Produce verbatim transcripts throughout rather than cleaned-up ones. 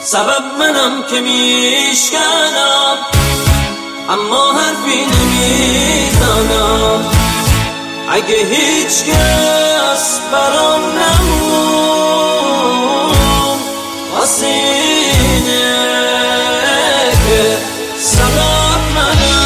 سبب منم که میشکنم اما حرفی نمیزنم. اگه هیچ کس برام نمون واسه اینه که سبب منم.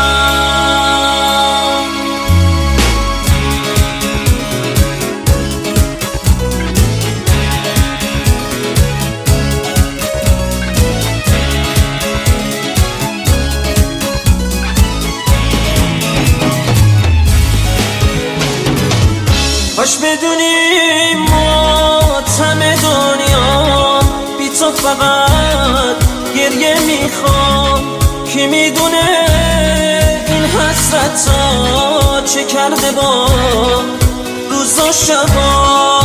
کاش بدونی ماتم دنیا بی تو فقط گریه میخوام. کی میدونه این حسرت ها چه کرده با روز و شبا.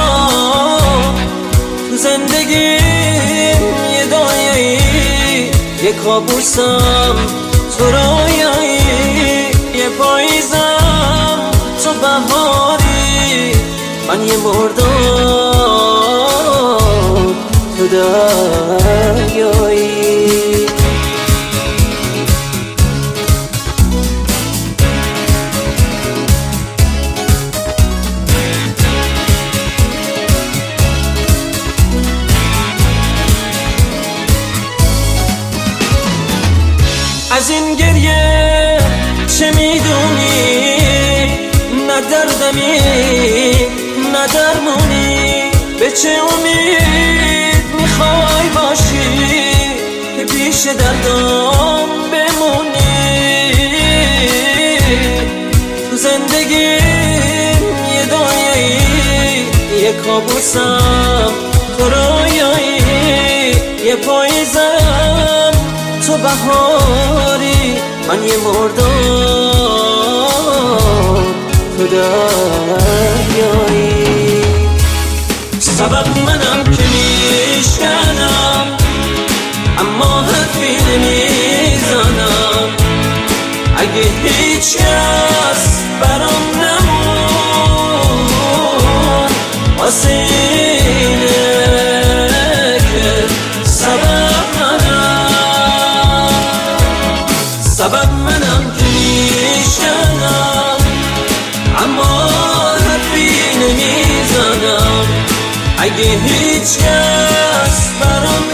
تو زندگیم یه دایه‌ای یه کابوسم تو رویایی، یه پاییزم تو بهاری، من یه مردم تو دریایی. از این گریه چه میدونی؟ نه دردمی نه درمونی، به چه امید میخوای باشی که پیش دردم بمونی؟ تو زندگیم یه دنیایی یه کابوسم تو رویایی، یه پاییزم تو بهاری، من یه مردم تو دریایی. سبب منم که میشکنم اما حرفی نمیزنم. اگه هیچ کس برام نمون واسه اینه که سبب منم. سبب منم که میشکنم اما حرفی نمیزنم. اگه هیچ کس برام